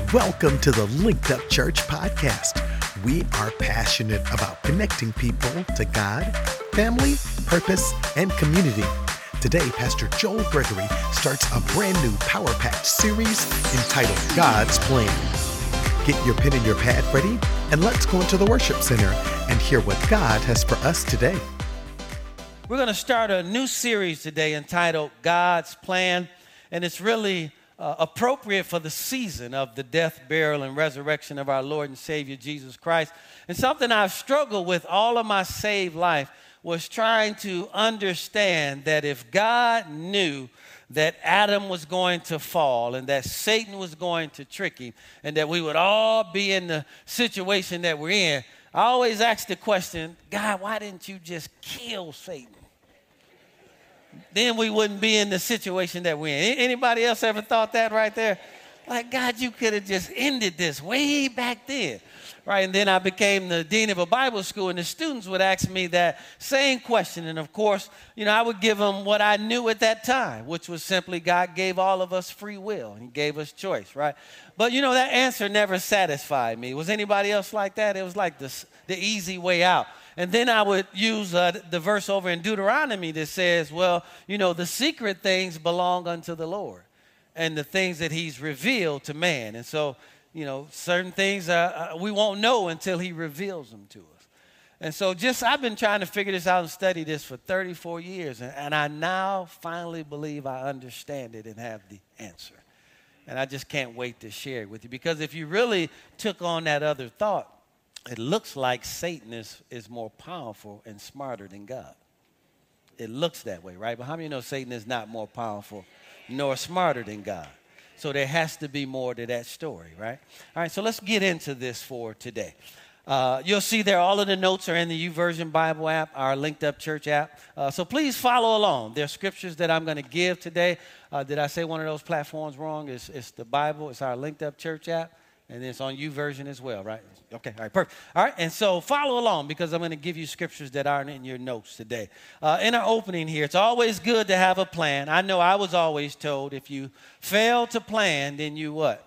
Welcome to the Linked Up Church podcast. We are passionate about connecting people to God, family, purpose, and community. Today, Pastor Joel Gregory starts a brand new power-packed series entitled God's Plan. Get your pen and your pad ready, and let's go into the worship center and hear what God has for us today. We're going to start a new series today entitled God's Plan, and it's really appropriate for the season of the death, burial, and resurrection of our Lord and Savior Jesus Christ. And something I've struggled with all of my saved life was trying to understand that if God knew that Adam was going to fall and that Satan was going to trick him and that we would all be in the situation that we're in, I always ask the question, God, why didn't you just kill Satan? Then we wouldn't be in the situation that we're in. Anybody else ever thought that right there? Like, God, you could have just ended this way back then. Right, and then I became the dean of a Bible school, and the students would ask me that same question. And, of course, I would give them what I knew at that time, which was simply God gave all of us free will. He gave us choice, right? But, that answer never satisfied me. Was anybody else like that? It was like the easy way out. And then I would use the verse over in Deuteronomy that says, well, the secret things belong unto the Lord and the things that he's revealed to man. And so, certain things we won't know until he reveals them to us. And so I've been trying to figure this out and study this for 34 years. And I now finally believe I understand it and have the answer. And I just can't wait to share it with you. Because if you really took on that other thought, it looks like Satan is more powerful and smarter than God. It looks that way, right? But how many know Satan is not more powerful nor smarter than God? So there has to be more to that story, right? All right, so let's get into this for today. You'll see there all of the notes are in the YouVersion Bible app, our Linked Up Church app. So please follow along. There are scriptures that I'm going to give today. Did I say one of those platforms wrong? It's the Bible. It's our Linked Up Church app. And it's on YouVersion as well, right? Okay, all right, perfect. All right, and so follow along because I'm going to give you scriptures that aren't in your notes today. In our opening here, it's always good to have a plan. I know I was always told if you fail to plan, then you what?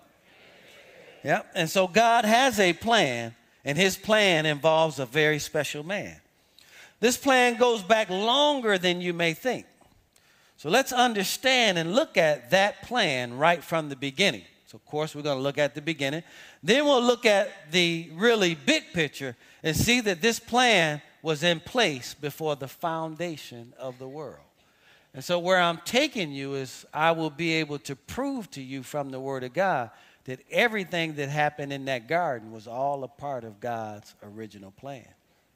Yep, and so God has a plan, and his plan involves a very special man. This plan goes back longer than you may think. So let's understand and look at that plan right from the beginning. So, of course, we're going to look at the beginning. Then we'll look at the really big picture and see that this plan was in place before the foundation of the world. And so where I'm taking you is I will be able to prove to you from the Word of God that everything that happened in that garden was all a part of God's original plan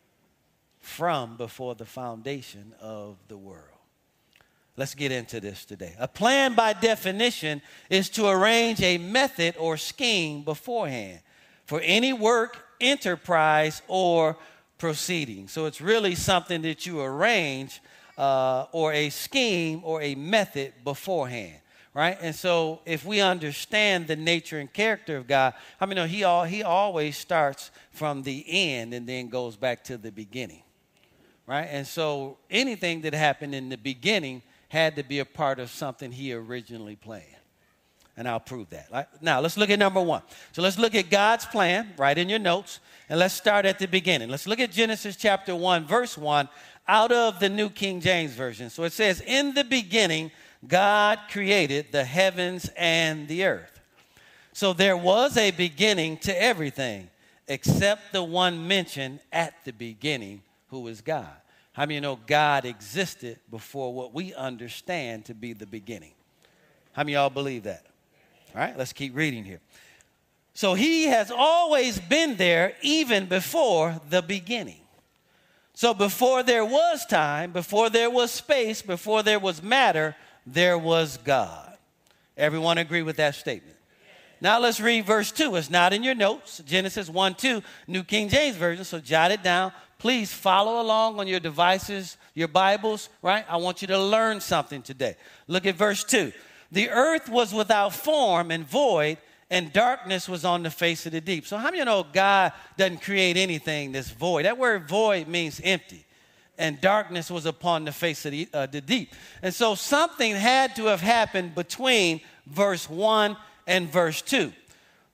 from before the foundation of the world. Let's get into this today. A plan, by definition, is to arrange a method or scheme beforehand for any work, enterprise, or proceeding. So it's really something that you arrange or a scheme or a method beforehand, right? And so if we understand the nature and character of God, he always starts from the end and then goes back to the beginning, right? And so anything that happened in the beginning had to be a part of something he originally planned. And I'll prove that. Right? Now, let's look at number one. So let's look at God's plan, right in your notes, and let's start at the beginning. Let's look at Genesis chapter 1, verse 1, out of the New King James Version. So it says, in the beginning, God created the heavens and the earth. So there was a beginning to everything except the one mentioned at the beginning, who is God. How many know God existed before what we understand to be the beginning? How many of y'all believe that? All right, let's keep reading here. So he has always been there even before the beginning. So before there was time, before there was space, before there was matter, there was God. Everyone agree with that statement? Now let's read verse 2. It's not in your notes. Genesis 1:2, New King James Version, so jot it down. Please follow along on your devices, your Bibles, right? I want you to learn something today. Look at verse 2. The earth was without form and void, and darkness was on the face of the deep. So how many of you know God doesn't create anything that's void? That word void means empty. And darkness was upon the face of the deep. And so something had to have happened between verse 1 and verse 2.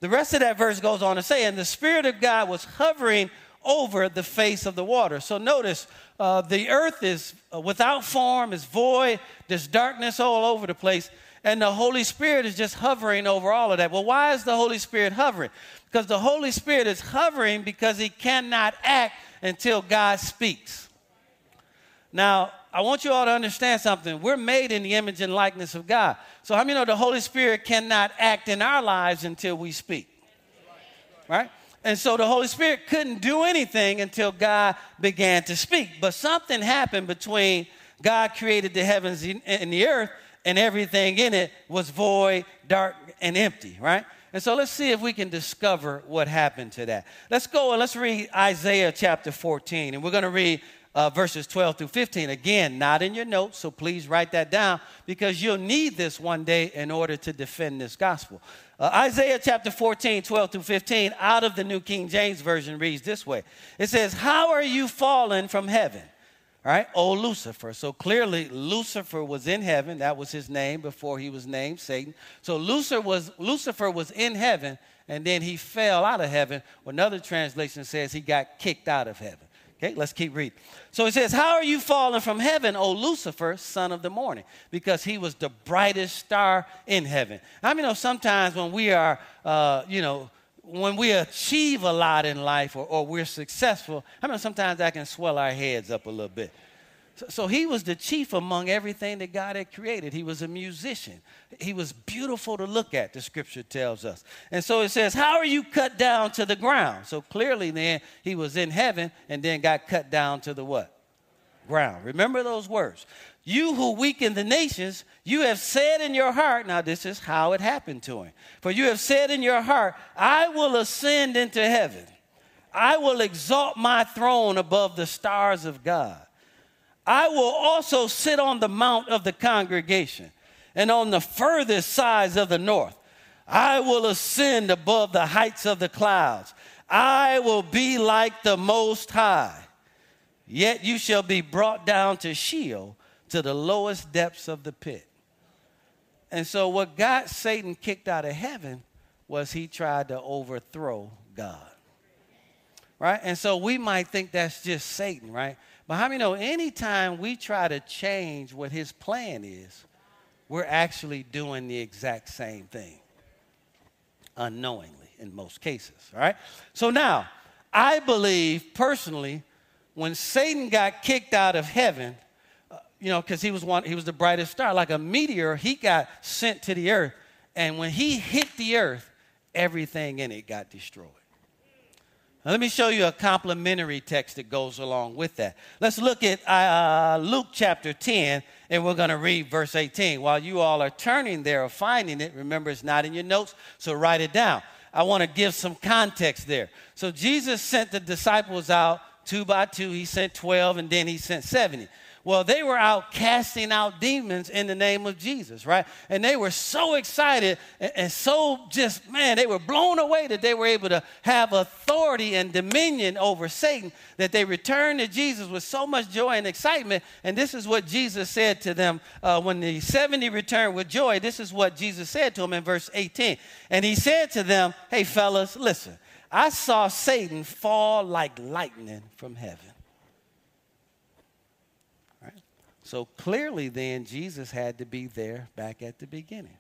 the rest of that verse goes on to say, and the Spirit of God was hovering over the face of the water. So notice, the earth is without form, is void, there's darkness all over the place, and the Holy Spirit is just hovering over all of that. Well, why is the Holy Spirit hovering? Because the Holy Spirit is hovering because he cannot act until God speaks. Now, I want you all to understand something. We're made in the image and likeness of God. So how many know the Holy Spirit cannot act in our lives until we speak? Right? And so the Holy Spirit couldn't do anything until God began to speak. But something happened between God created the heavens and the earth, and everything in it was void, dark, and empty, right? And so let's see if we can discover what happened to that. Let's go and let's read Isaiah chapter 14, and we're going to read verses 12 through 15. Again, not in your notes, so please write that down because you'll need this one day in order to defend this gospel. Isaiah chapter 14, 12 through 15, out of the New King James Version reads this way. It says, how are you fallen from heaven? All right, O Lucifer. So clearly Lucifer was in heaven. That was his name before he was named Satan. So Lucifer was in heaven, and then he fell out of heaven. Another translation says he got kicked out of heaven. Okay, let's keep reading. So it says, how are you fallen from heaven, O Lucifer, son of the morning? Because he was the brightest star in heaven. I mean, sometimes when we are, when we achieve a lot in life or we're successful, sometimes that can swell our heads up a little bit. So he was the chief among everything that God had created. He was a musician. He was beautiful to look at, the scripture tells us. And so it says, how are you cut down to the ground? So clearly then he was in heaven and then got cut down to the what? Ground. Remember those words. You who weaken the nations, you have said in your heart, now this is how it happened to him. For you have said in your heart, I will ascend into heaven. I will exalt my throne above the stars of God. I will also sit on the mount of the congregation and on the furthest sides of the north. I will ascend above the heights of the clouds. I will be like the Most High. Yet you shall be brought down to Sheol, to the lowest depths of the pit. And so what got Satan kicked out of heaven was he tried to overthrow God. Right? And so we might think that's just Satan, right? But how many know anytime we try to change what his plan is, we're actually doing the exact same thing, unknowingly in most cases, all right? So now, I believe personally, when Satan got kicked out of heaven, because he was the brightest star, like a meteor, he got sent to the earth, and when he hit the earth, everything in it got destroyed. Now, let me show you a complementary text that goes along with that. Let's look at Luke chapter 10, and we're going to read verse 18. While you all are turning there or finding it, remember it's not in your notes, so write it down. I want to give some context there. So Jesus sent the disciples out 2 by 2. He sent 12, and then he sent 70. Well, they were out casting out demons in the name of Jesus, right? And they were so excited and so they were blown away that they were able to have authority and dominion over Satan that they returned to Jesus with so much joy and excitement. And this is what Jesus said to them when the 70 returned with joy. This is what Jesus said to them in verse 18. And he said to them, hey, fellas, listen, I saw Satan fall like lightning from heaven. So clearly then Jesus had to be there back at the beginning.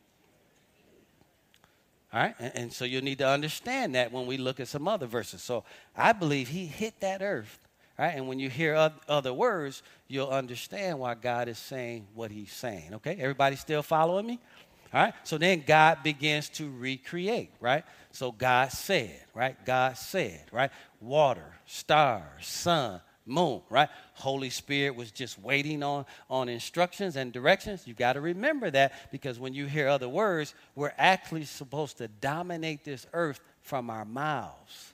All right, and so you'll need to understand that when we look at some other verses. So I believe he hit that earth, right? And when you hear other words, you'll understand why God is saying what he's saying, okay? Everybody still following me? All right, so then God begins to recreate, right? So God said, right? God said, right? Water, stars, sun, moon, right? Holy Spirit was just waiting on instructions and directions. You got to remember that because when you hear other words, we're actually supposed to dominate this earth from our mouths.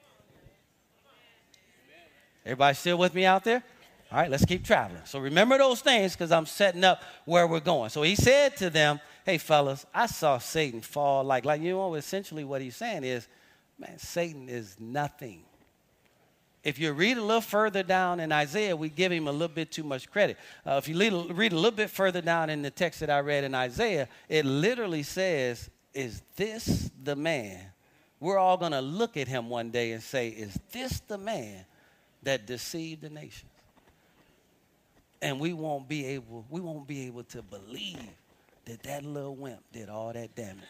Everybody still with me out there? All right, let's keep traveling. So remember those things because I'm setting up where we're going. So he said to them, hey, fellas, I saw Satan fall like essentially what he's saying is, man, Satan is nothing. If you read a little further down in Isaiah, we give him a little bit too much credit. If you read a little bit further down in the text that I read in Isaiah, it literally says, is this the man we're all going to look at him one day and say, is this the man that deceived the nations? And we won't be able to believe that little wimp did all that damage.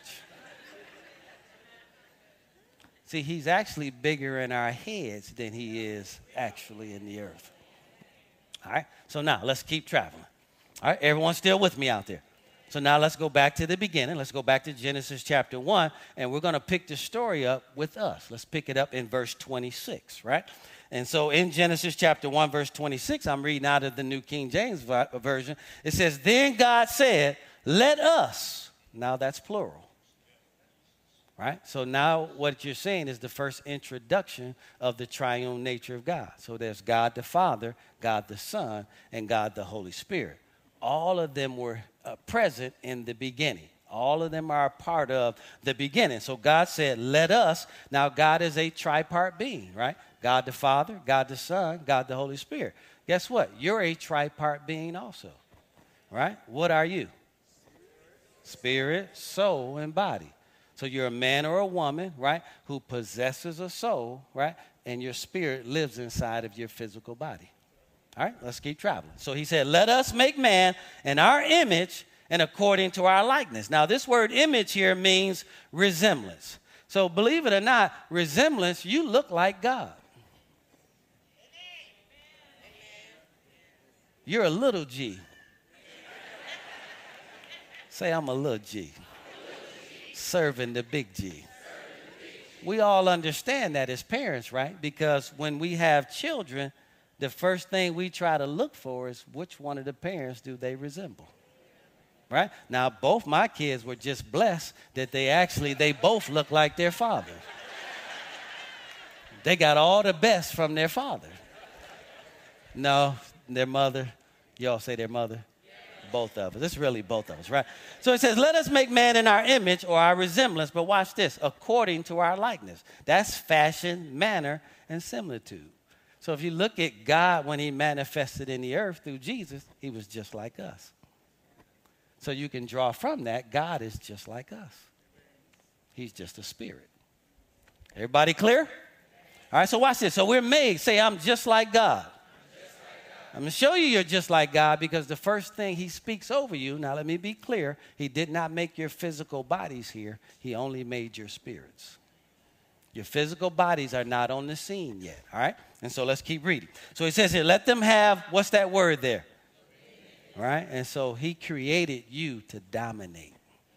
See, he's actually bigger in our heads than he is actually in the earth. All right, so now let's keep traveling. All right, everyone still with me out there? So now let's go back to the beginning. Let's go back to Genesis chapter 1, and we're going to pick the story up with us. Let's pick it up in verse 26, right? And so in Genesis chapter 1, verse 26, I'm reading out of the New King James Version. It says, then God said, let us. Now that's plural. Right? So now what you're saying is the first introduction of the triune nature of God. So there's God the Father, God the Son, and God the Holy Spirit. All of them were present in the beginning. All of them are a part of the beginning. So God said, let us. Now God is a tripart being, right? God the Father, God the Son, God the Holy Spirit. Guess what? You're a tripart being also, right? What are you? Spirit, soul, and body. So you're a man or a woman, right, who possesses a soul, right, and your spirit lives inside of your physical body. All right, let's keep traveling. So he said, let us make man in our image and according to our likeness. Now, this word image here means resemblance. So believe it or not, resemblance, you look like God. You're a little G. Say, I'm a little G. Serving the big G. We all understand that as parents, right? Because when we have children, the first thing we try to look for is which one of the parents do they resemble, right? Now, both my kids were just blessed that they both look like their father. They got all the best from their father. No, their mother. Y'all say their mother? Both of us. It's really both of us, right? So it says, let us make man in our image or our resemblance, but watch this, according to our likeness. That's fashion, manner, and similitude. So if you look at God when he manifested in the earth through Jesus, he was just like us. So you can draw from that, God is just like us. He's just a spirit. Everybody clear? All right, so watch this. So we're made, say, I'm just like God. I'm going to show you you're just like God because the first thing he speaks over you, now let me be clear, he did not make your physical bodies here. He only made your spirits. Your physical bodies are not on the scene yet, all right? And so let's keep reading. So he says here, let them have, what's that word there? All right? And so he created you to dominate.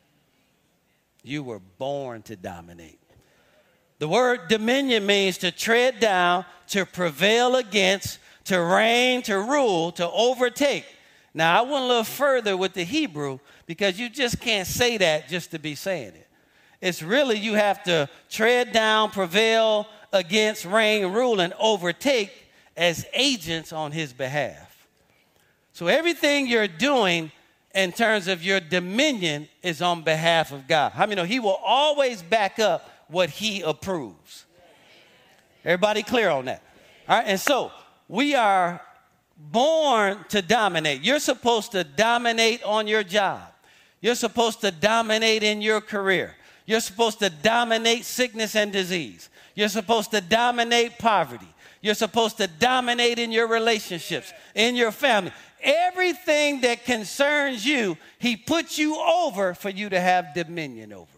You were born to dominate. The word dominion means to tread down, to prevail against, to reign, to rule, to overtake. Now, I went a little further with the Hebrew because you just can't say that just to be saying it. It's really you have to tread down, prevail against, reign, rule, and overtake as agents on his behalf. So everything you're doing in terms of your dominion is on behalf of God. How many know he will always back up what he approves? Everybody clear on that? All right, and so we are born to dominate. You're supposed to dominate on your job. You're supposed to dominate in your career. You're supposed to dominate sickness and disease. You're supposed to dominate poverty. You're supposed to dominate in your relationships, in your family. Everything that concerns you, he puts you over for you to have dominion over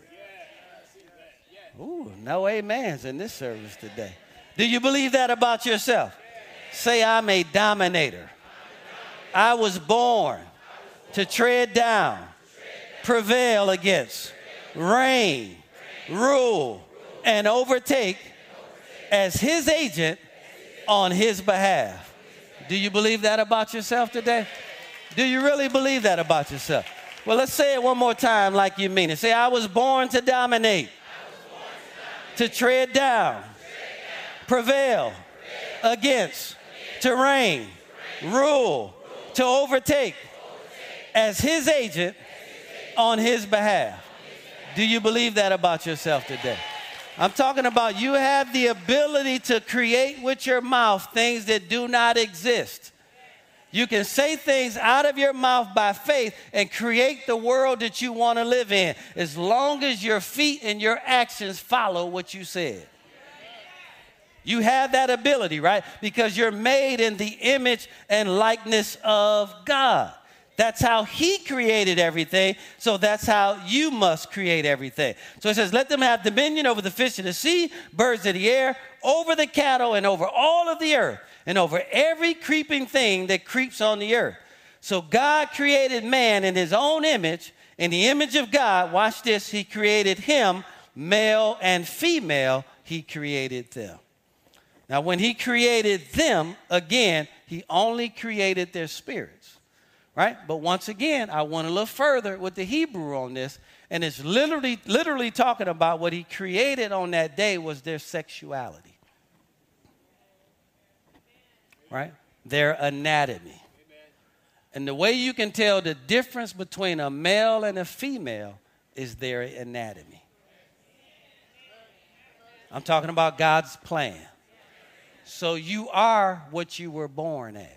it. Ooh, no amens in this service today. Do you believe that about yourself? Say, I'm a dominator. I was born to tread down, prevail against, reign, rule, and overtake as his agent on his behalf. Do you believe that about yourself today? Do you really believe that about yourself? Well, let's say it one more time like you mean it. Say, I was born to dominate, to tread down, prevail against, to reign, rule, to overtake as his agent on his behalf. Do you believe that about yourself today? I'm talking about you have the ability to create with your mouth things that do not exist. You can say things out of your mouth by faith and create the world that you want to live in, as long as your feet and your actions follow what you said. You have that ability, right? Because you're made in the image and likeness of God. That's how he created everything, so that's how you must create everything. So it says, let them have dominion over the fish of the sea, birds of the air, over the cattle, and over all of the earth, and over every creeping thing that creeps on the earth. So God created man in his own image. In the image of God, watch this, he created him, male and female, he created them. Now, when he created them, again, he only created their spirits, right? But once again, I want to look further with the Hebrew on this, and it's literally talking about what he created on that day was their sexuality, right? Their anatomy. And the way you can tell the difference between a male and a female is their anatomy. I'm talking about God's plan. So you are what you were born as.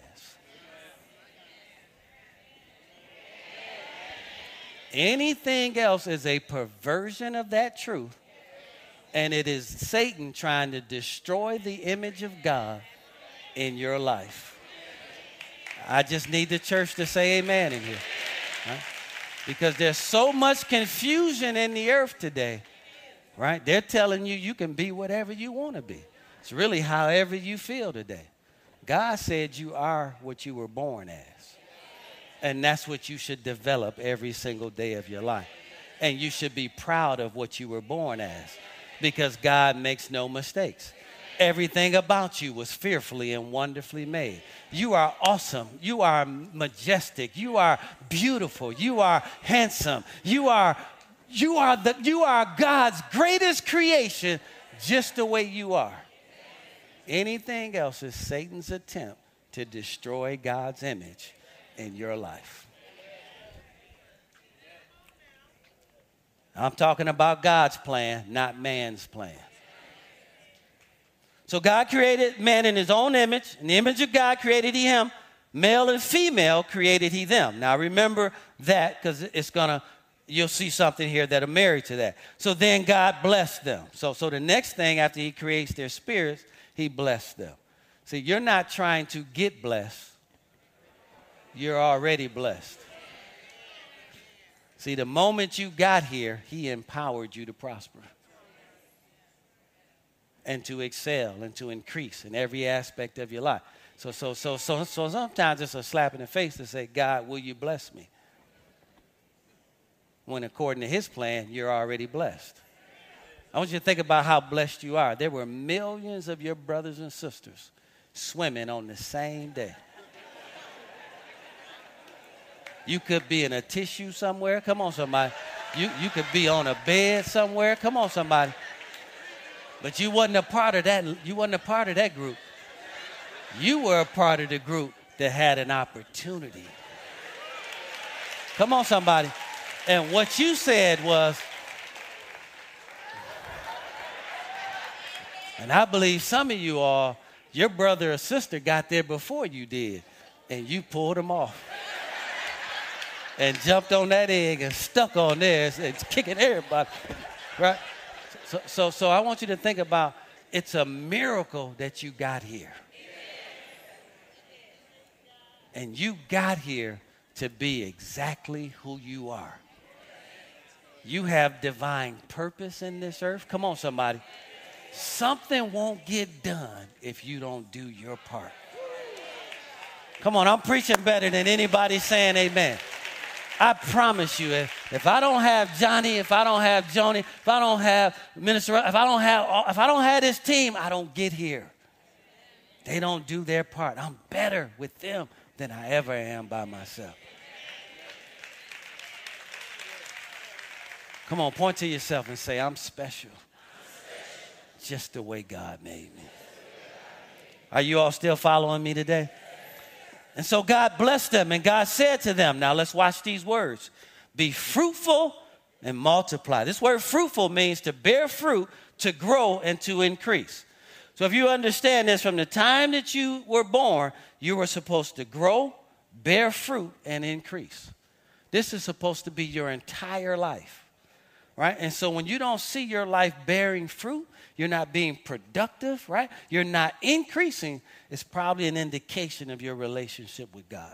Anything else is a perversion of that truth, and it is Satan trying to destroy the image of God in your life. I just need the church to say amen in here. Right? Because there's so much confusion in the earth today, right? They're telling you you can be whatever you want to be. It's really however you feel today. God said you are what you were born as. And that's what you should develop every single day of your life. And you should be proud of what you were born as, because God makes no mistakes. Everything about you was fearfully and wonderfully made. You are awesome. You are majestic. You are beautiful. You are handsome. You are God's greatest creation, just the way you are. Anything else is Satan's attempt to destroy God's image in your life. I'm talking about God's plan, not man's plan. So God created man in his own image. In the image of God created he him. Male and female created he them. Now remember that, because you'll see something here that are married to that. So then God blessed them. So the next thing after he creates their spirits, he blessed them. See, you're not trying to get blessed. You're already blessed. See, the moment you got here, he empowered you to prosper and to excel and to increase in every aspect of your life. So sometimes it's a slap in the face to say, God, will you bless me? When according to his plan, you're already blessed. I want you to think about how blessed you are. There were millions of your brothers and sisters swimming on the same day. You could be in a tissue somewhere. Come on, somebody. You could be on a bed somewhere. Come on, somebody. But you wasn't a part of that. You wasn't a part of that group. You were a part of the group that had an opportunity. Come on, somebody. And what you said was, and I believe some of you all, your brother or sister got there before you did, and you pulled them off. And jumped on that egg and stuck on theirs and kicking everybody, right? So I want you to think about, it's a miracle that you got here. And you got here to be exactly who you are. You have divine purpose in this earth. Come on, somebody. Something won't get done if you don't do your part. Come on, I'm preaching better than anybody saying amen. I promise you, if I don't have Johnny, if I don't have Joni, if I don't have Minister, if I don't have this team, I don't get here. They don't do their part. I'm better with them than I ever am by myself. Come on, point to yourself and say, I'm special. Just the way God made me. Are you all still following me today? And so God blessed them, and God said to them, now let's watch these words. Be fruitful and multiply. This word fruitful means to bear fruit, to grow, and to increase. So if you understand this, from the time that you were born, you were supposed to grow, bear fruit, and increase. This is supposed to be your entire life, right? And so when you don't see your life bearing fruit, you're not being productive, right? You're not increasing. It's probably an indication of your relationship with God.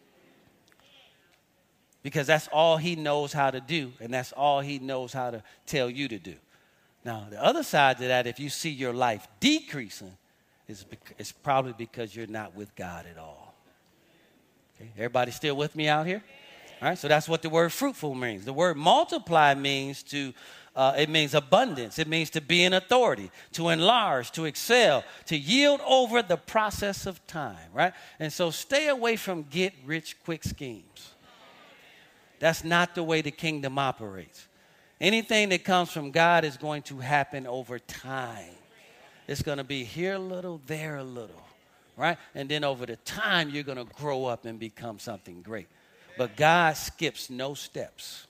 Because that's all he knows how to do, and that's all he knows how to tell you to do. Now, the other side to that, if you see your life decreasing, it's probably because you're not with God at all. Okay? Everybody still with me out here? All right, so that's what the word fruitful means. The word multiply means it means abundance. It means to be in authority, to enlarge, to excel, to yield over the process of time, right? And so stay away from get-rich-quick schemes. That's not the way the kingdom operates. Anything that comes from God is going to happen over time. It's going to be here a little, there a little, right? And then over the time, you're going to grow up and become something great. But God skips no steps.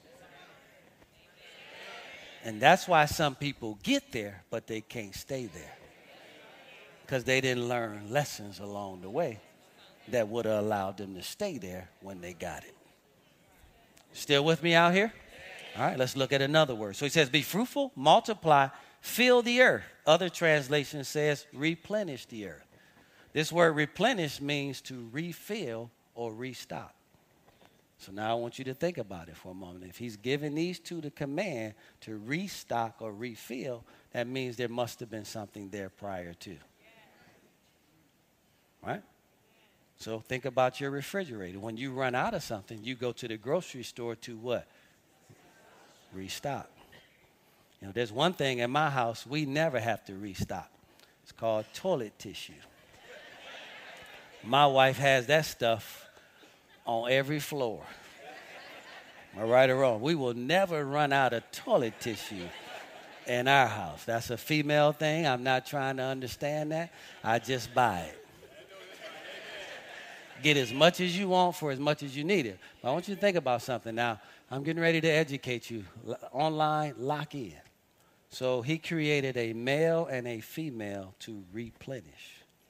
And that's why some people get there, but they can't stay there. Because they didn't learn lessons along the way that would have allowed them to stay there when they got it. Still with me out here? All right, let's look at another word. So he says, be fruitful, multiply, fill the earth. Other translation says, replenish the earth. This word replenish means to refill or restock. So now I want you to think about it for a moment. If he's given these two the command to restock or refill, that means there must have been something there prior to. Right? So think about your refrigerator. When you run out of something, you go to the grocery store to what? Restock. You know, there's one thing in my house we never have to restock. It's called toilet tissue. My wife has that stuff on every floor. Am I right or wrong? We will never run out of toilet tissue in our house. That's a female thing. I'm not trying to understand that. I just buy it. Get as much as you want for as much as you need it. But I want you to think about something now. I'm getting ready to educate you. Online, lock in. So he created a male and a female to replenish.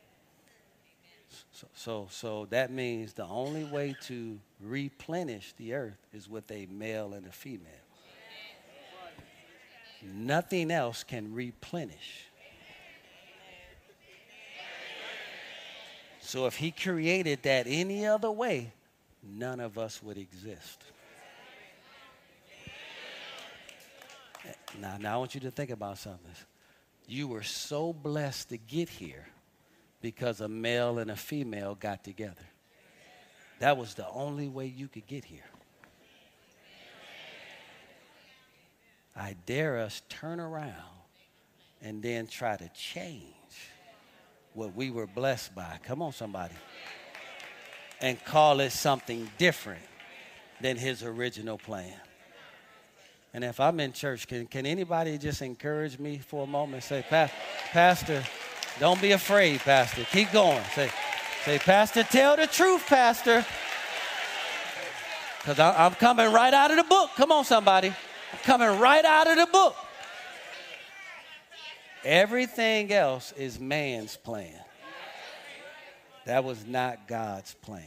So that means the only way to replenish the earth is with a male and a female. Nothing else can replenish. So if he created that any other way, none of us would exist. Now I want you to think about something. You were so blessed to get here because a male and a female got together. That was the only way you could get here. I dare us turn around and then try to change what we were blessed by. Come on, somebody. And call it something different than his original plan. And if I'm in church, can anybody just encourage me for a moment? Say, Pastor, don't be afraid, Pastor. Keep going. Say, Pastor, tell the truth, Pastor. Because I'm coming right out of the book. Come on, somebody. I'm coming right out of the book. Everything else is man's plan. That was not God's plan.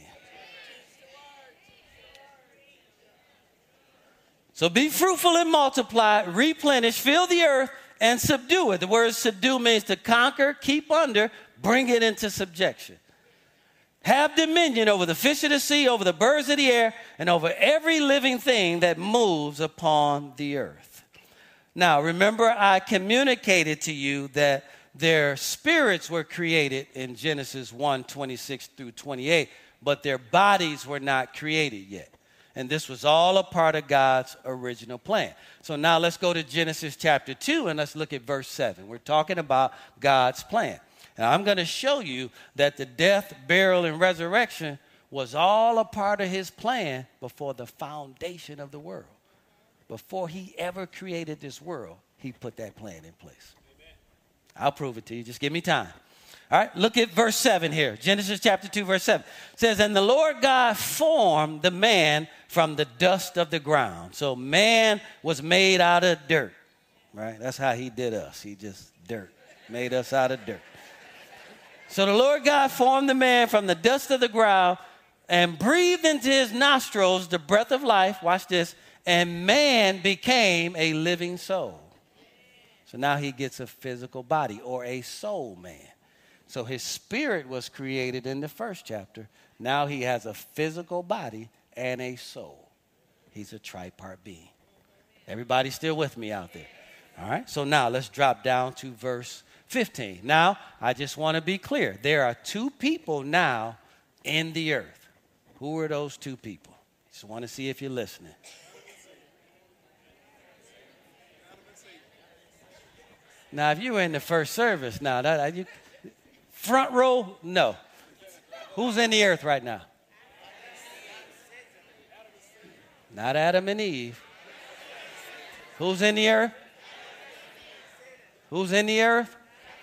So be fruitful and multiply, replenish, fill the earth, and subdue it. The word subdue means to conquer, keep under, bring it into subjection. Have dominion over the fish of the sea, over the birds of the air, and over every living thing that moves upon the earth. Now, remember I communicated to you that their spirits were created in Genesis 1:26 through 28, but their bodies were not created yet. And this was all a part of God's original plan. So now let's go to Genesis chapter 2 and let's look at verse 7. We're talking about God's plan. And I'm going to show you that the death, burial, and resurrection was all a part of his plan before the foundation of the world. Before he ever created this world, he put that plan in place. Amen. I'll prove it to you. Just give me time. All right, look at verse 7 here. Genesis chapter 2, verse 7. It says, and the Lord God formed the man from the dust of the ground. So man was made out of dirt, right? That's how he did us. He just dirt, made us out of dirt. So the Lord God formed the man from the dust of the ground and breathed into his nostrils the breath of life. Watch this. And man became a living soul. So now he gets a physical body, or a soul man. So his spirit was created in the first chapter. Now he has a physical body and a soul. He's a tripart being. Everybody still with me out there? All right. So now let's drop down to verse 15. Now, I just want to be clear. There are two people now in the earth. Who are those two people? Just want to see if you're listening. Now, if you were in the first service, now, front row, no. Who's in the earth right now? Not Adam and Eve. Who's in the earth? Who's in the earth?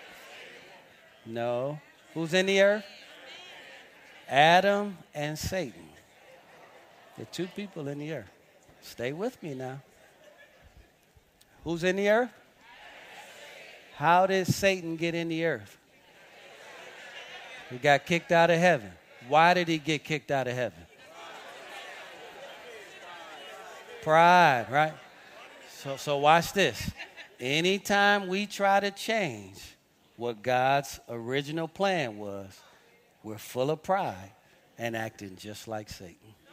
No. Who's in the earth? Adam and Satan. The two people in the earth. Stay with me now. Who's in the earth? How did Satan get in the earth? He got kicked out of heaven. Why did he get kicked out of heaven? Pride, right? So watch this. Anytime we try to change what God's original plan was, we're full of pride and acting just like Satan.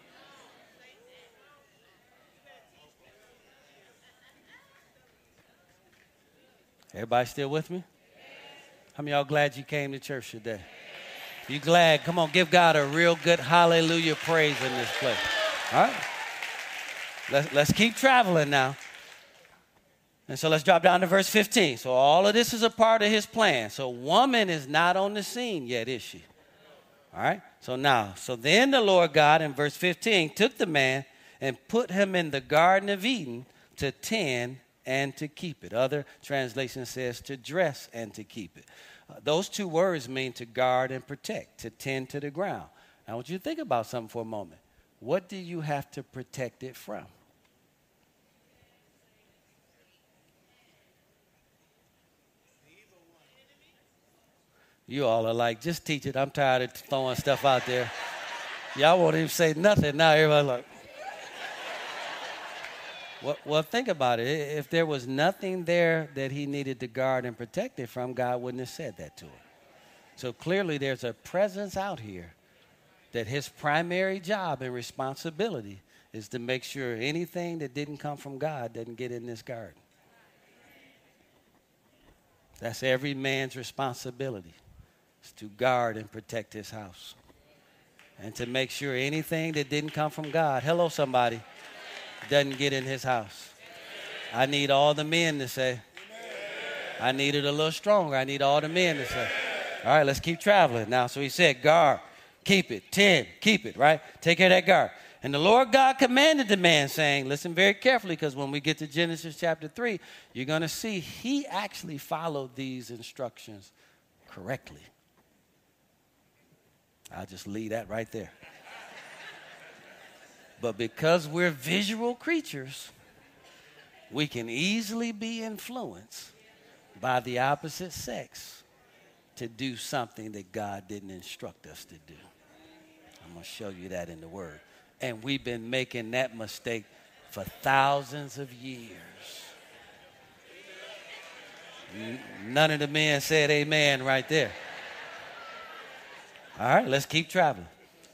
Everybody still with me? How many of y'all glad you came to church today? You glad? Come on, give God a real good hallelujah praise in this place. All right? Let's keep traveling now. And so let's drop down to verse 15. So all of this is a part of his plan. So woman is not on the scene yet, is she? All right? So then the Lord God in verse 15 took the man and put him in the Garden of Eden to tend and to keep it. Other translation says to dress and to keep it. Those two words mean to guard and protect, to tend to the ground. Now I want you to think about something for a moment. What do you have to protect it from? You all are like, just teach it. I'm tired of throwing stuff out there. Y'all won't even say nothing. Now everybody's like, well, think about it. If there was nothing there that he needed to guard and protect it from, God wouldn't have said that to him. So clearly there's a presence out here that his primary job and responsibility is to make sure anything that didn't come from God doesn't get in this garden. That's every man's responsibility, is to guard and protect his house. And to make sure anything that didn't come from God, hello somebody, doesn't get in his house. I need all the men to say. I need it a little stronger. I need all the men to say. All right, let's keep traveling now. So he said, guard, keep it, tend, keep it, right? Take care of that guard. And the Lord God commanded the man, saying, listen very carefully, because when we get to Genesis chapter 3, you're going to see he actually followed these instructions correctly. I'll just leave that right there. But because we're visual creatures, we can easily be influenced by the opposite sex to do something that God didn't instruct us to do. I'm going to show you that in the Word. And we've been making that mistake for thousands of years. None of the men said amen right there. All right, let's keep traveling.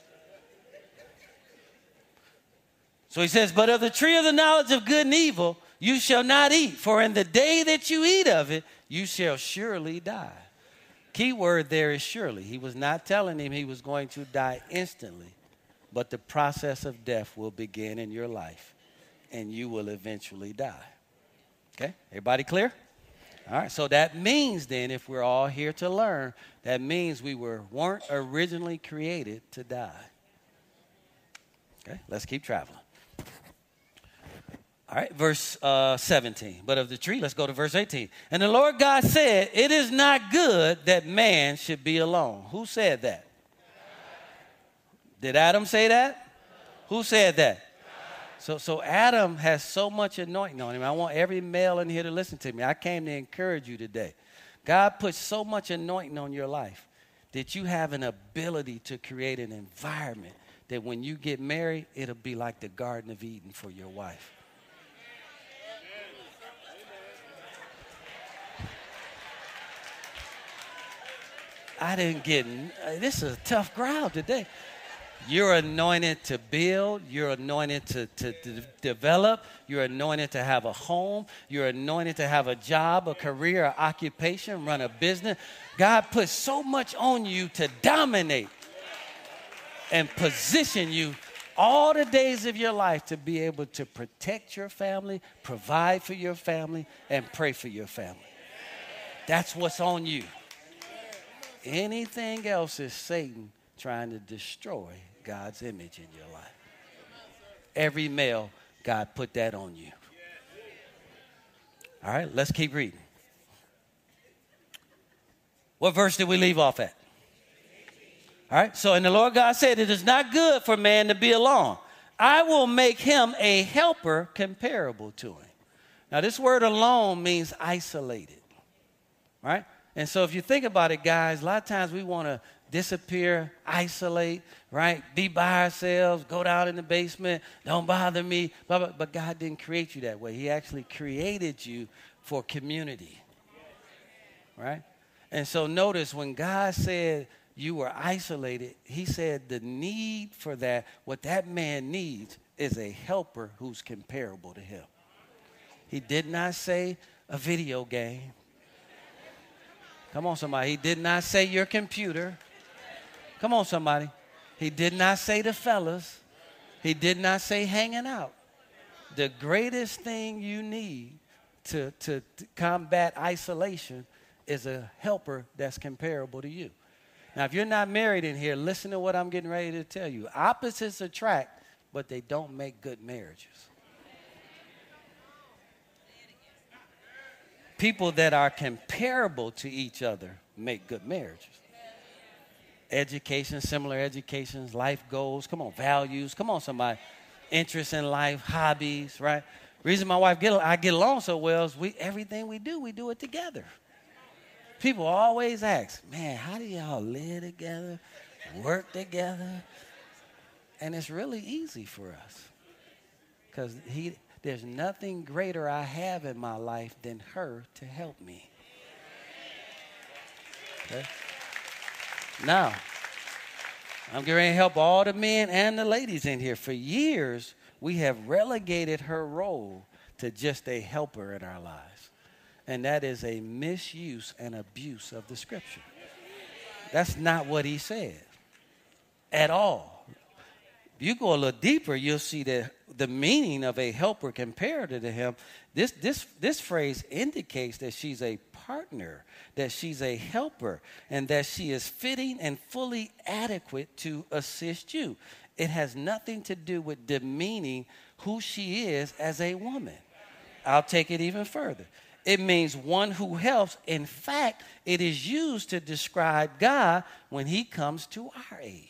So he says, but of the tree of the knowledge of good and evil you shall not eat, for in the day that you eat of it, you shall surely die. Key word there is surely. He was not telling him he was going to die instantly, but the process of death will begin in your life, and you will eventually die. Okay, everybody clear? All right, so that means then, if we're all here to learn, that means we weren't originally created to die. Okay, let's keep traveling. All right, verse 17. But of the tree, let's go to verse 18. And the Lord God said, it is not good that man should be alone. Who said that? Did Adam say that? Who said that? So Adam has so much anointing on him. I want every male in here to listen to me. I came to encourage you today. God puts so much anointing on your life that you have an ability to create an environment that when you get married, it'll be like the Garden of Eden for your wife. This is a tough crowd today. You're anointed to build. You're anointed to develop. You're anointed to have a home. You're anointed to have a job, a career, an occupation, run a business. God put so much on you to dominate and position you all the days of your life to be able to protect your family, provide for your family, and pray for your family. That's what's on you. Anything else is Satan trying to destroy God's image in your life. Every male, God put that on you. All right, let's keep reading. What verse did we leave off at? All right, so and the Lord God said, it is not good for man to be alone. I will make him a helper comparable to him. Now, this word alone means isolated, right? And so if you think about it, guys, a lot of times we want to disappear, isolate, right? Be by ourselves, go down in the basement, don't bother me. Blah, blah. But God didn't create you that way. He actually created you for community, right? And so notice when God said you were isolated, he said the need for that, what that man needs is a helper who's comparable to him. He did not say a video game. Come on, somebody. He did not say your computer. Come on, somebody. He did not say the fellas. He did not say hanging out. The greatest thing you need to combat isolation is a helper that's comparable to you. Now, if you're not married in here, listen to what I'm getting ready to tell you. Opposites attract, but they don't make good marriages. People that are comparable to each other make good marriages. Education, similar educations, life goals, come on, values, come on, somebody. Interests in life, hobbies, right? Reason my wife I get along so well is everything we do it together. People always ask, man, how do y'all live together, work together? And it's really easy for us because there's nothing greater I have in my life than her to help me. Okay? Now, I'm getting ready to help all the men and the ladies in here. For years, we have relegated her role to just a helper in our lives. And that is a misuse and abuse of the scripture. That's not what he said at all. You go a little deeper, you'll see the meaning of a helper compared to him. This phrase indicates that she's a partner, that she's a helper, and that she is fitting and fully adequate to assist you. It has nothing to do with demeaning who she is as a woman. I'll take it even further. It means one who helps. In fact, it is used to describe God when he comes to our aid.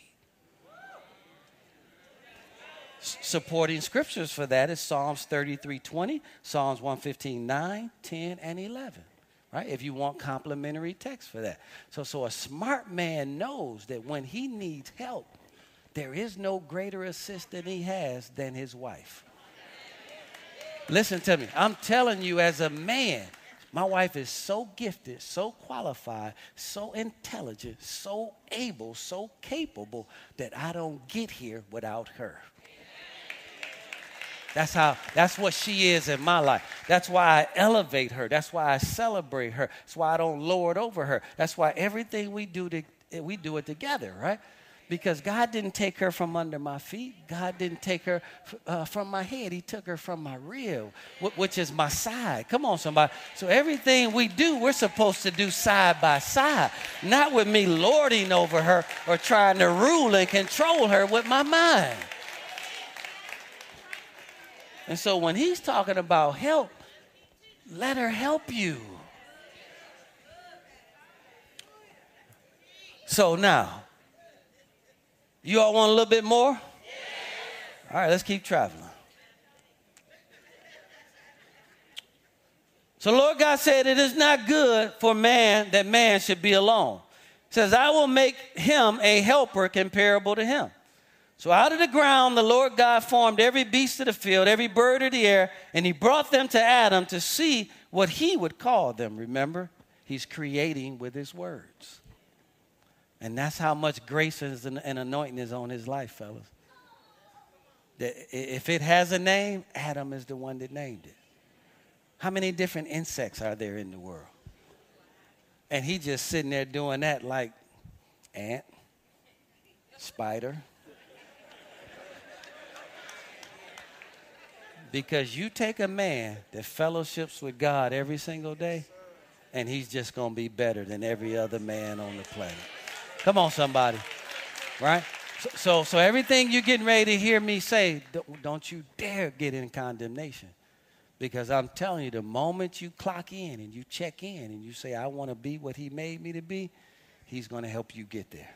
Supporting scriptures for that is Psalms 33:20, Psalms 115:9, 10, and 11. Right? If you want complementary text for that. So a smart man knows that when he needs help, there is no greater assistant he has than his wife. Listen to me. I'm telling you as a man, my wife is so gifted, so qualified, so intelligent, so able, so capable that I don't get here without her. That's what she is in my life. That's why I elevate her. That's why I celebrate her. That's why I don't lord over her. That's why everything we do it together, right? Because God didn't take her from under my feet. God didn't take her from my head. He took her from my rib, which is my side. Come on, somebody. So everything we do, we're supposed to do side by side, not with me lording over her or trying to rule and control her with my mind. And so when he's talking about help, let her help you. So now, you all want a little bit more? Yes. All right, let's keep traveling. So Lord God said, it is not good for man that man should be alone. He says, I will make him a helper comparable to him. So out of the ground, the Lord God formed every beast of the field, every bird of the air, and he brought them to Adam to see what he would call them. Remember, he's creating with his words. And that's how much grace and anointing is on his life, fellas. If it has a name, Adam is the one that named it. How many different insects are there in the world? And he just sitting there doing that like ant, spider. Because you take a man that fellowships with God every single day, and he's just going to be better than every other man on the planet. Come on, somebody. Right? So everything you're getting ready to hear me say, don't you dare get in condemnation. Because I'm telling you, the moment you clock in and you check in and you say, I want to be what he made me to be, he's going to help you get there.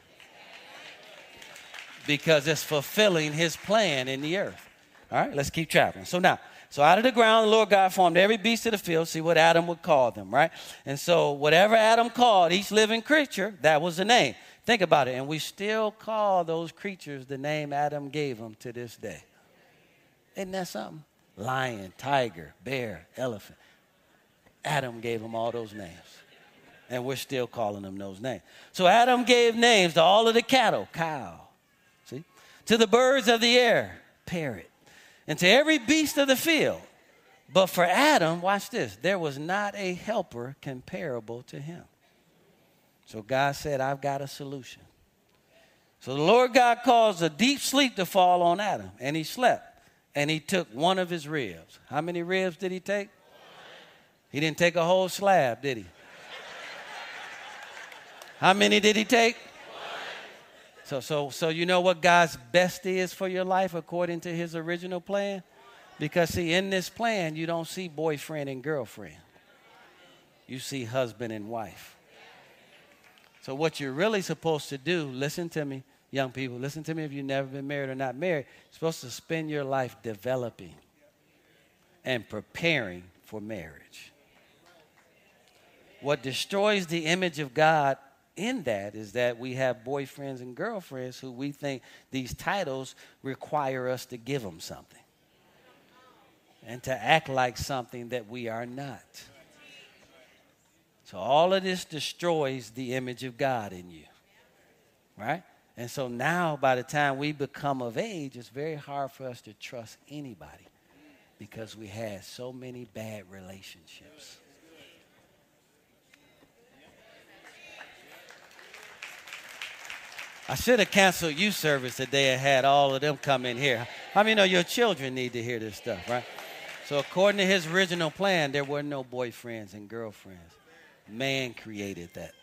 Because it's fulfilling his plan in the earth. All right, let's keep traveling. So out of the ground, the Lord God formed every beast of the field, see what Adam would call them, right? And so whatever Adam called each living creature, that was the name. Think about it. And we still call those creatures the name Adam gave them to this day. Isn't that something? Lion, tiger, bear, elephant. Adam gave them all those names. And we're still calling them those names. So Adam gave names to all of the cattle, cow, see? To the birds of the air, parrot. And to every beast of the field. But for Adam, watch this, there was not a helper comparable to him. So God said, I've got a solution. So the Lord God caused a deep sleep to fall on Adam, and he slept. And he took one of his ribs. How many ribs did he take? He didn't take a whole slab, did he? How many did he take? So you know what God's best is for your life according to his original plan? Because, see, in this plan, you don't see boyfriend and girlfriend. You see husband and wife. So what you're really supposed to do, listen to me, young people, listen to me if you've never been married or not married. You're supposed to spend your life developing and preparing for marriage. What destroys the image of God in that is that we have boyfriends and girlfriends who we think these titles require us to give them something and to act like something that we are not. So all of this destroys the image of God in you, right? And so now by the time we become of age, it's very hard for us to trust anybody because we had so many bad relationships. I should have canceled youth service today and had all of them come in here. How many know your children need to hear this stuff, right? So according to his original plan, there were no boyfriends and girlfriends. Man created that.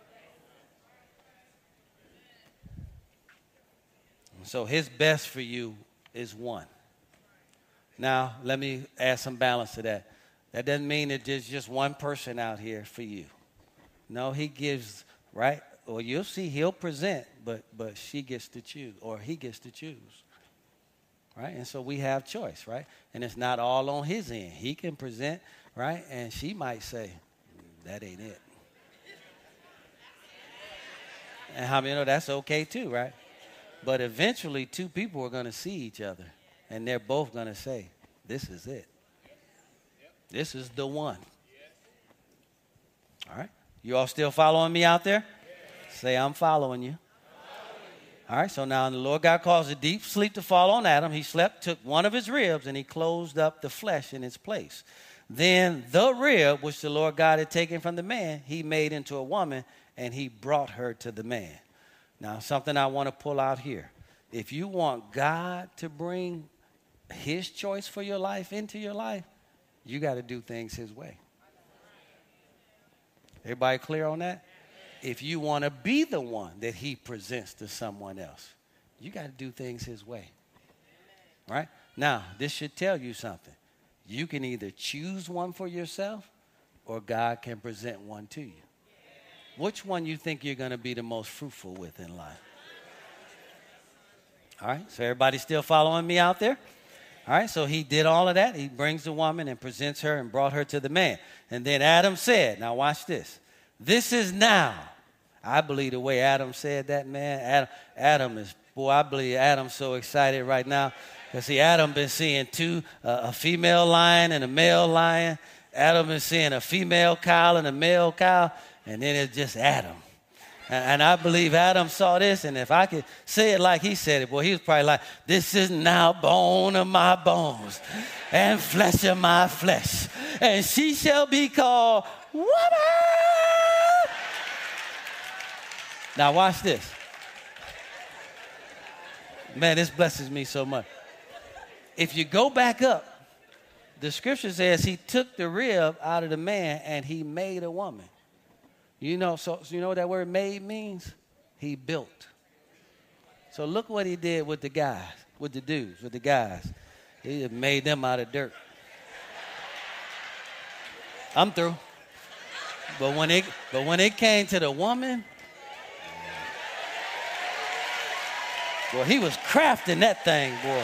So his best for you is one. Now, let me add some balance to that. That doesn't mean that there's just one person out here for you. No, he gives, right? Or you'll see he'll present, but she gets to choose, or he gets to choose. Right? And so we have choice, right? And it's not all on his end. He can present, right? And she might say, that ain't it. And how many know that's okay too, right? But eventually two people are going to see each other, and they're both going to say, this is it. This is the one. All right? You all still following me out there? Say, I'm following you. All right, so now the Lord God caused a deep sleep to fall on Adam. He slept, took one of his ribs, and he closed up the flesh in its place. Then the rib, which the Lord God had taken from the man, he made into a woman, and he brought her to the man. Now, something I want to pull out here. If you want God to bring his choice for your life into your life, you got to do things his way. Everybody clear on that? If you want to be the one that he presents to someone else, you got to do things his way. Right? Now, this should tell you something. You can either choose one for yourself or God can present one to you. Which one you think you're going to be the most fruitful with in life? All right, so everybody still following me out there? All right, so he did all of that. He brings the woman and presents her and brought her to the man. And then Adam said, now watch this. This is now. I believe the way Adam said that, man, Adam is Boy, I believe Adam's so excited right now. Because, see, Adam been seeing a female lion and a male lion. Adam been seeing a female cow and a male cow. And then it's just Adam. And I believe Adam saw this. And if I could say it like he said it, boy, he was probably like, this is now bone of my bones and flesh of my flesh. And she shall be called woman. Now watch this. Man, this blesses me so much. If you go back up, the scripture says he took the rib out of the man and he made a woman. You know, so you know what that word made means? He built. So look what he did with the guys, with the dudes, with the guys. He just made them out of dirt. I'm through. But when it came to the woman, boy, he was crafting that thing, boy.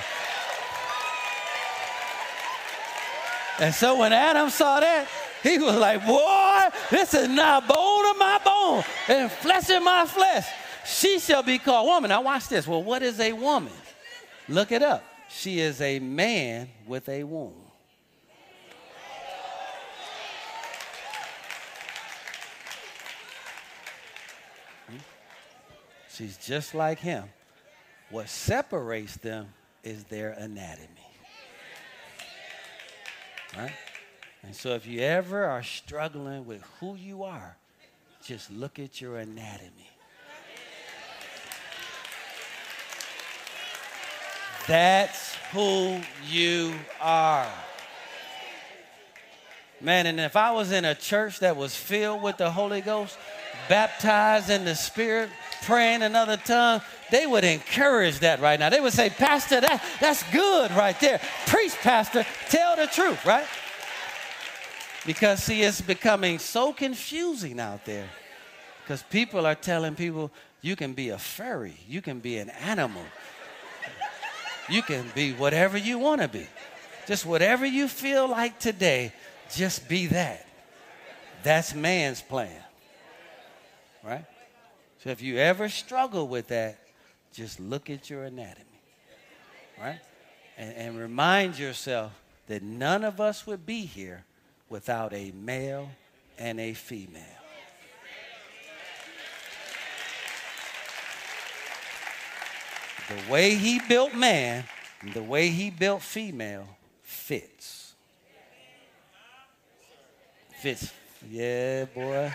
And so when Adam saw that, he was like, boy, this is now bone of my bone and flesh of my flesh. She shall be called woman. Now watch this. Well, what is a woman? Look it up. She is a man with a womb. She's just like him. What separates them is their anatomy. Right? And so if you ever are struggling with who you are, just look at your anatomy. That's who you are. Man, and if I was in a church that was filled with the Holy Ghost, baptized in the Spirit, praying in other tongues, they would encourage that right now. They would say, Pastor, that's good right there. Preach, Pastor, tell the truth, right? Because, see, it's becoming so confusing out there. Because people are telling people, you can be a furry, you can be an animal. You can be whatever you want to be. Just whatever you feel like today, just be that. That's man's plan. Right? So if you ever struggle with that, just look at your anatomy. Right? And remind yourself that none of us would be here without a male and a female. The way he built man, and the way he built female fits. Fits. Yeah, boy.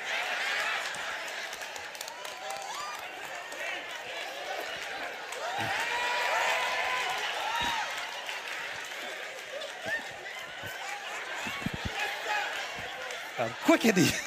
I'm quick at these.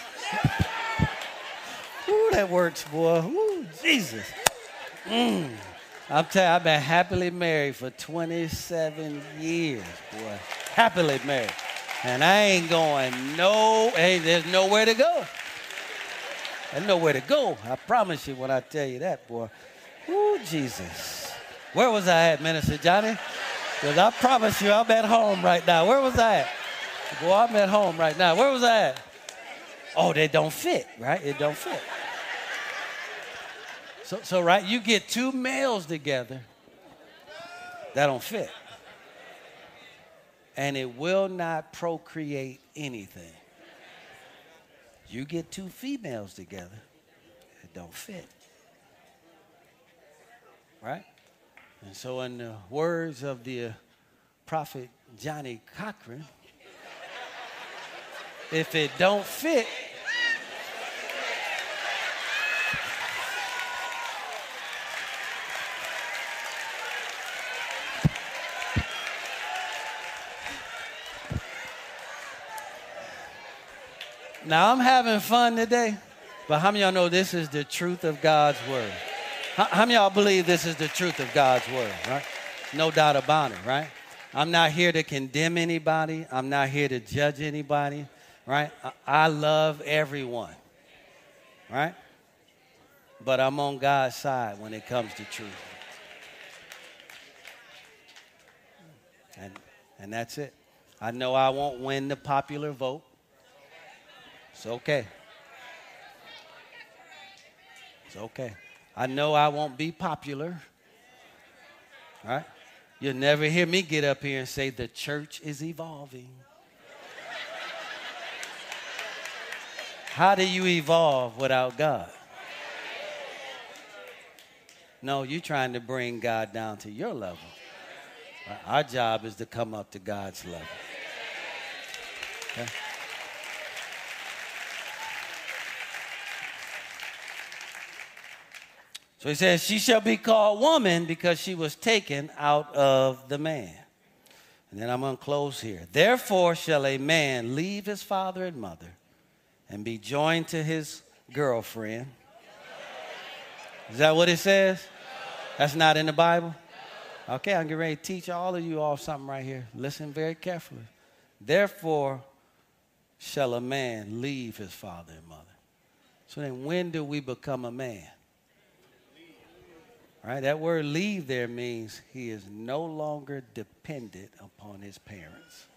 Ooh, that works, boy. Ooh, Jesus. I'm telling you, I've been happily married for 27 years, boy. Happily married. And I ain't going there's nowhere to go. There's nowhere to go. I promise you when I tell you that, boy. Ooh, Jesus. Where was I at, Minister Johnny? Because I promise you I'm at home right now. Where was I at? Boy, I'm at home right now. Where was I at? Oh, they don't fit, right? It don't fit. So right, you get two males together that don't fit. And it will not procreate anything. You get two females together, it don't fit. Right? And so in the words of the prophet Johnny Cochran, if it don't fit, now I'm having fun today, but how many of y'all know this is the truth of God's word? How many of y'all believe this is the truth of God's word, right? No doubt about it, right? I'm not here to condemn anybody. I'm not here to judge anybody, right? I love everyone, right? But I'm on God's side when it comes to truth. And that's it. I know I won't win the popular vote. It's okay. It's okay. I know I won't be popular Right? You'll never hear me get up here and say the church is evolving. How do you evolve without God? No, you're trying to bring God down to your level. Our job is to come up to God's level. Okay? So he says, she shall be called woman because she was taken out of the man. And then I'm going to close here. Therefore shall a man leave his father and mother and be joined to his girlfriend. Is that what it says? That's not in the Bible? Okay, I'm getting ready to teach all of you all something right here. Listen very carefully. Therefore shall a man leave his father and mother. So then when do we become a man? All right, that word leave there means he is no longer dependent upon his parents.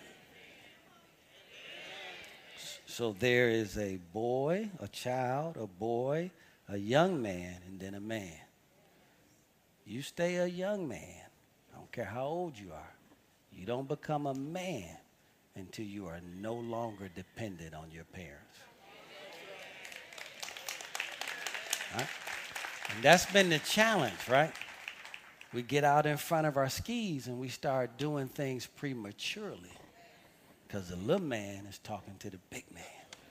So there is a boy, a child, a boy, a young man, and then a man. You stay a young man. I don't care how old you are. You don't become a man until you are no longer dependent on your parents. All right? And that's been the challenge, right? We get out in front of our skis and we start doing things prematurely because the little man is talking to the big man.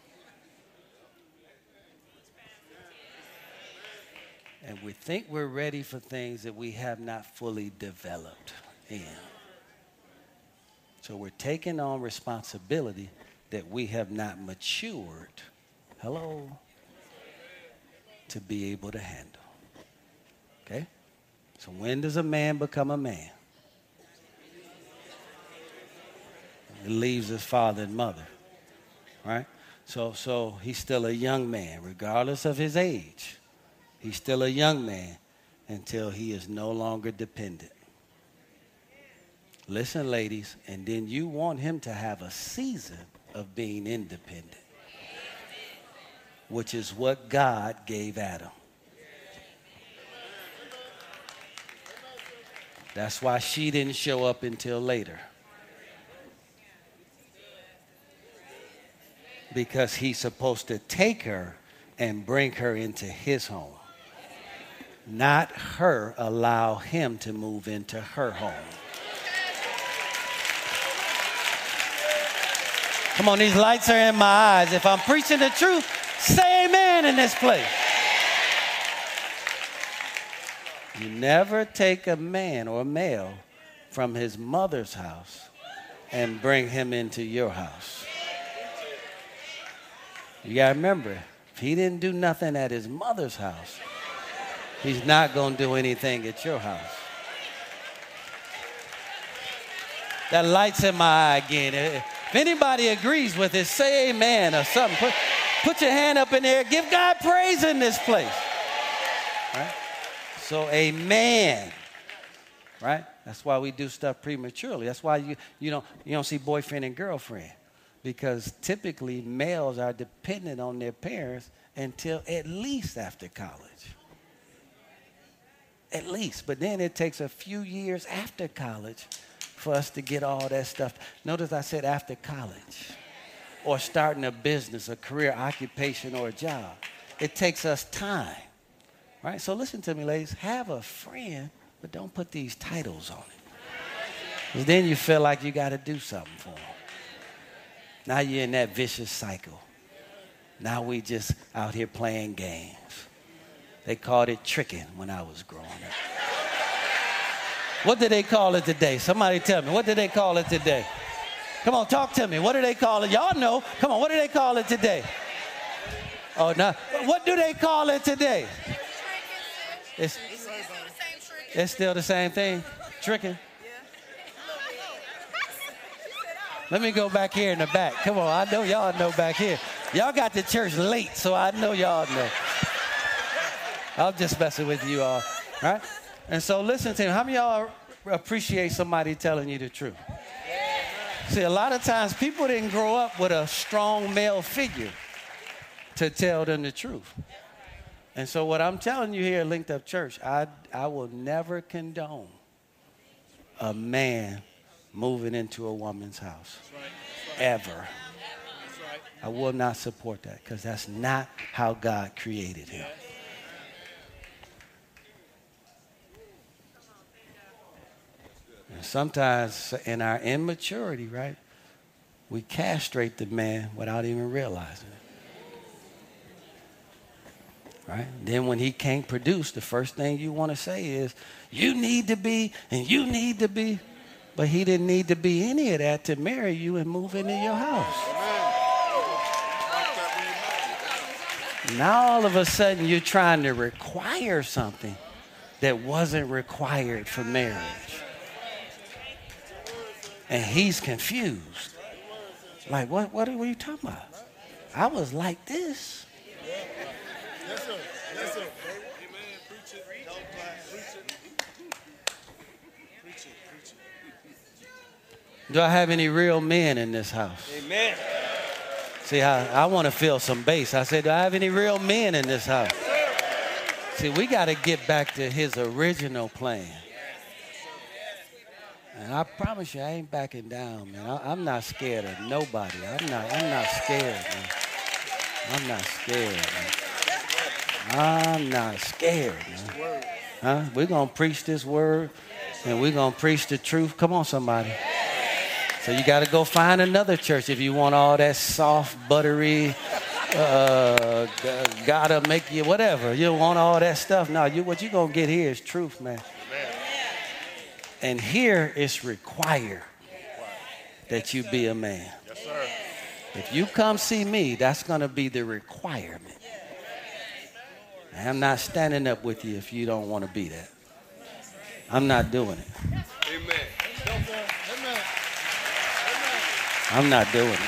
And we think we're ready for things that we have not fully developed in. So we're taking on responsibility that we have not matured, to be able to handle. Okay? So when does a man become a man? He leaves his father and mother, right? So he's still a young man, regardless of his age. He's still a young man until he is no longer dependent. Listen, ladies, and then you want him to have a season of being independent, which is what God gave Adam. That's why she didn't show up until later. Because he's supposed to take her and bring her into his home. Not her allow him to move into her home. Come on, these lights are in my eyes. If I'm preaching the truth, say amen in this place. You never take a man or a male from his mother's house and bring him into your house. You got to remember, if he didn't do nothing at his mother's house, he's not going to do anything at your house. That light's in my eye again. If anybody agrees with it, say amen or something. Put your hand up in there. Give God praise in this place. Right? So a man, right? That's why we do stuff prematurely. That's why you don't see boyfriend and girlfriend. Because typically males are dependent on their parents until at least after college. At least. But then it takes a few years after college for us to get all that stuff. Notice I said after college. Or starting a business, a career, occupation, or a job. It takes us time. Right? So listen to me, ladies. Have a friend, but don't put these titles on it. Because then you feel like you got to do something for them. Now you're in that vicious cycle. Now we just out here playing games. They called it tricking when I was growing up. What do they call it today? Somebody tell me. What do they call it today? Come on, talk to me. What do they call it? Y'all know. Come on, what do they call it today? Oh, no. What do they call it today? It's still the same thing? Tricking? Let me go back here in the back. Come on, I know y'all know back here. Y'all got to church late, so I know y'all know. I'm just messing with you all, right? And so listen to me. How many of y'all appreciate somebody telling you the truth? See, a lot of times people didn't grow up with a strong male figure to tell them the truth. And so what I'm telling you here at Linked Up Church, I will never condone a man moving into a woman's house. Ever. I will not support that because that's not how God created him. And sometimes in our immaturity, right, we castrate the man without even realizing it. Right? Then when he can't produce, the first thing you want to say is, you need to be, and you need to be. But he didn't need to be any of that to marry you and move into your house. Now all of a sudden you're trying to require something that wasn't required for marriage. And he's confused. Like, what are you talking about? I was like this. Yes, sir. Yes, sir. Do I have any real men in this house? Amen. See, I want to feel some bass. I said, do I have any real men in this house? See, we got to get back to his original plan. And I promise you, I ain't backing down, man. I'm not scared of nobody. I'm not scared, man. I'm not scared, man. I'm not scared, man. Huh? We're going to preach this word, and we're going to preach the truth. Come on, somebody. So you got to go find another church if you want all that soft, buttery, gotta make you whatever. You don't want all that stuff. No, what you're going to get here is truth, man. And here it's required that you be a man. Yes, sir. If you come see me, that's going to be the requirement. I'm not standing up with you if you don't want to be that. I'm not doing it. Amen. I'm not doing it.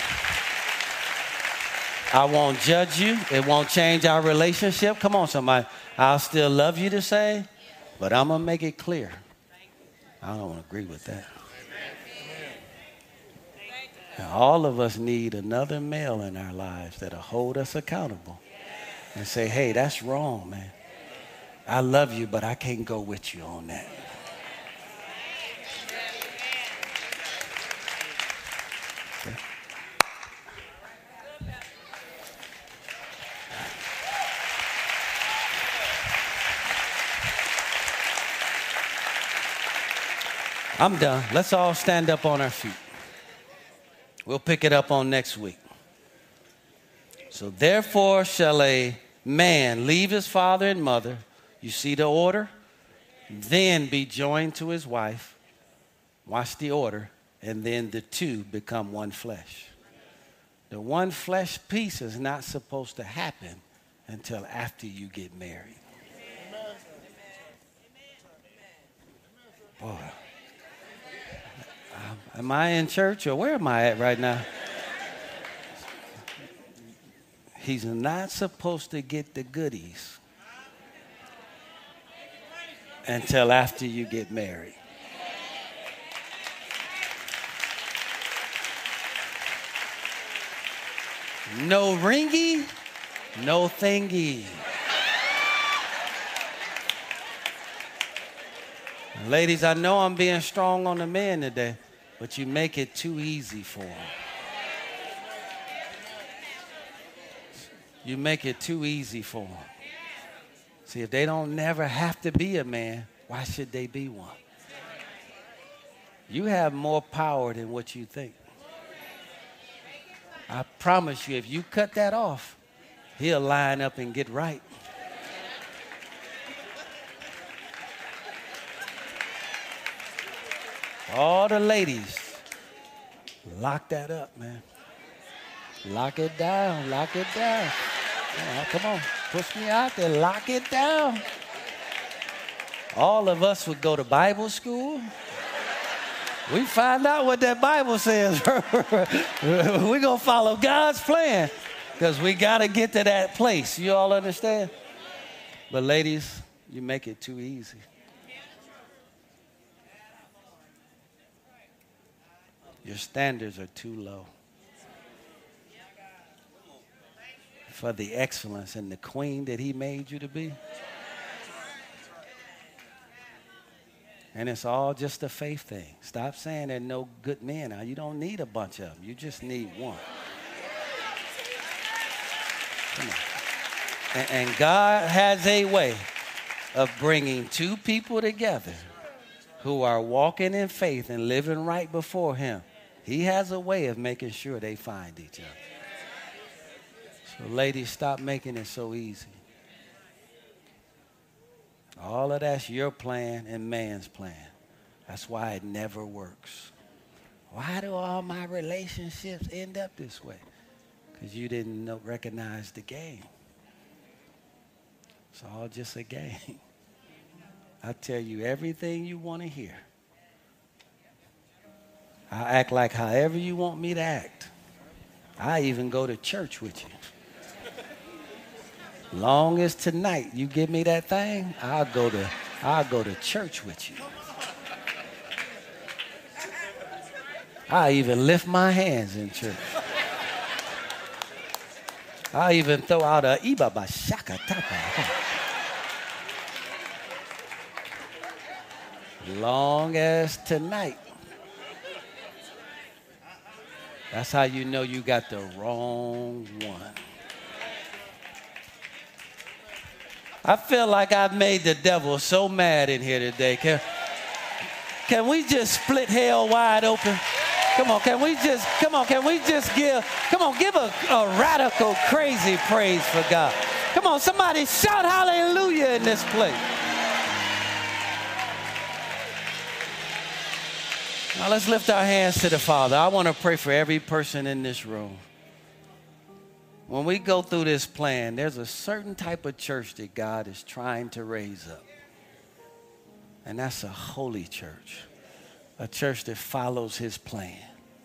I won't judge you. It won't change our relationship. Come on, somebody. I'll still love you the same, but I'm going to make it clear. I don't agree with that. And all of us need another male in our lives that'll hold us accountable and say, hey, that's wrong, man. I love you, but I can't go with you on that. I'm done. Let's all stand up on our feet. We'll pick it up on next week. So therefore shall a man leave his father and mother. You see the order? Then be joined to his wife. Watch the order. And then the two become one flesh. The one flesh piece is not supposed to happen until after you get married. Boy. Am I in church or where am I at right now? He's not supposed to get the goodies until after you get married. No ringy, no thingy. Ladies, I know I'm being strong on the men today, but you make it too easy for them. You make it too easy for them. See, if they don't never have to be a man, why should they be one? You have more power than what you think. I promise you, if you cut that off, he'll line up and get right. All the ladies, lock that up, man. Lock it down, lock it down. Oh, come on, push me out there, lock it down. All of us would go to Bible school. We find out what that Bible says. We're going to follow God's plan because we got to get to that place. You all understand? But ladies, you make it too easy. Your standards are too low for the excellence and the queen that he made you to be. And it's all just a faith thing. Stop saying there's no good men. Now, you don't need a bunch of them. You just need one. Come on. And God has a way of bringing two people together who are walking in faith and living right before him. He has a way of making sure they find each other. So ladies, stop making it so easy. All of that's your plan and man's plan. That's why it never works. Why do all my relationships end up this way? Because you didn't recognize the game. It's all just a game. I tell you everything you want to hear. I act like however you want me to act. I even go to church with you. Long as tonight you give me that thing, I'll go to church with you. I even lift my hands in church. I even throw out a ibaba shaka tapa. Long as tonight. That's how you know you got the wrong one. I feel like I've made the devil so mad in here today. Can we just split hell wide open? Can we just give a radical, crazy praise for God. Come on, somebody shout hallelujah in this place. Now let's lift our hands to the Father. I want to pray for every person in this room. When we go through this plan, there's a certain type of church that God is trying to raise up. And that's a holy church. A church that follows his plan.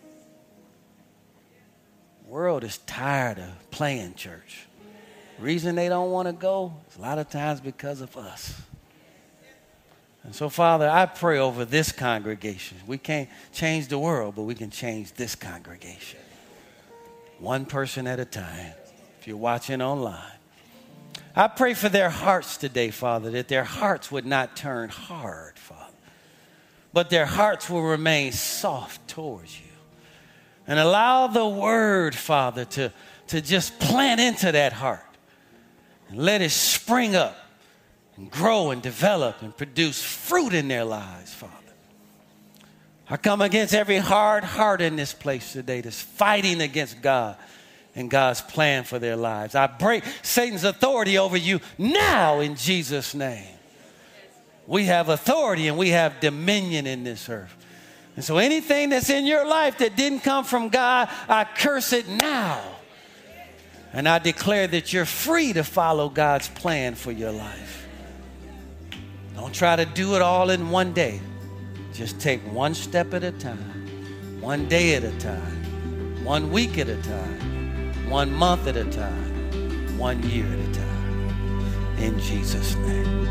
The world is tired of playing church. The reason they don't want to go is a lot of times because of us. And so, Father, I pray over this congregation. We can't change the world, but we can change this congregation. One person at a time, if you're watching online. I pray for their hearts today, Father, that their hearts would not turn hard, Father, but their hearts will remain soft towards you. And allow the word, Father, to just plant into that heart and let it spring up and grow and develop and produce fruit in their lives, Father. I come against every hard heart in this place today that's fighting against God and God's plan for their lives. I break Satan's authority over you now in Jesus' name. We have authority and we have dominion in this earth. And so anything that's in your life that didn't come from God, I curse it now. And I declare that you're free to follow God's plan for your life. Don't try to do it all in one day. Just take one step at a time, one day at a time, 1 week at a time, 1 month at a time, 1 year at a time. In Jesus' name.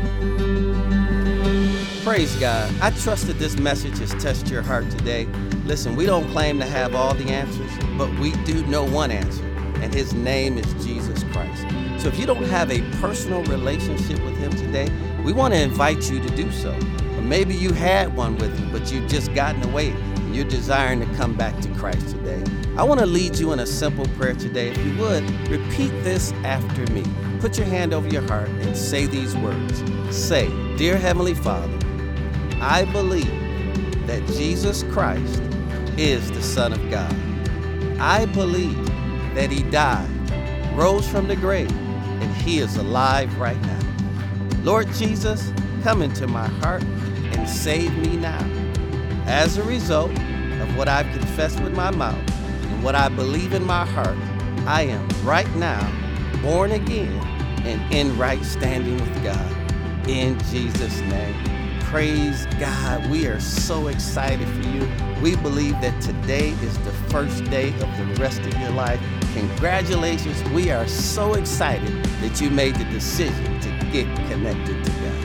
Praise God. I trust that this message has touched your heart today. Listen, we don't claim to have all the answers, but we do know one answer, and his name is Jesus Christ. So if you don't have a personal relationship with him today, we want to invite you to do so. Or maybe you had one with him, but you've just gotten away and you're desiring to come back to Christ today. I want to lead you in a simple prayer today. If you would, repeat this after me. Put your hand over your heart and say these words. Say, Dear Heavenly Father, I believe that Jesus Christ is the Son of God. I believe that he died, rose from the grave, and he is alive right now. Lord Jesus, come into my heart and save me now. As a result of what I've confessed with my mouth and what I believe in my heart, I am right now born again and in right standing with God. In Jesus' name. Praise God. We are so excited for you. We believe that today is the first day of the rest of your life. Congratulations. We are so excited that you made the decision to get connected to God.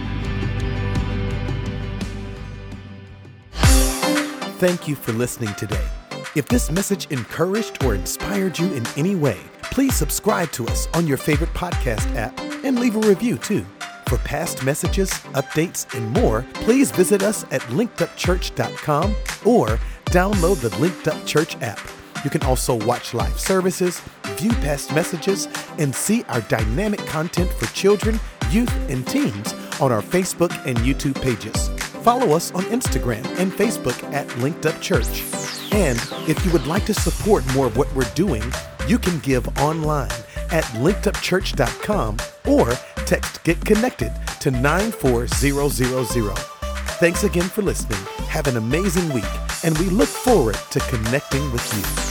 Thank you for listening today. If this message encouraged or inspired you in any way, please subscribe to us on your favorite podcast app and leave a review too. For past messages, updates, and more, please visit us at linkedupchurch.com or download the Linked Up Church app. You can also watch live services, view past messages, and see our dynamic content for children, youth, and teens on our Facebook and YouTube pages. Follow us on Instagram and Facebook at Linked Up Church. And if you would like to support more of what we're doing, you can give online at linkedupchurch.com or text Get Connected to 94000. Thanks again for listening. Have an amazing week, and we look forward to connecting with you.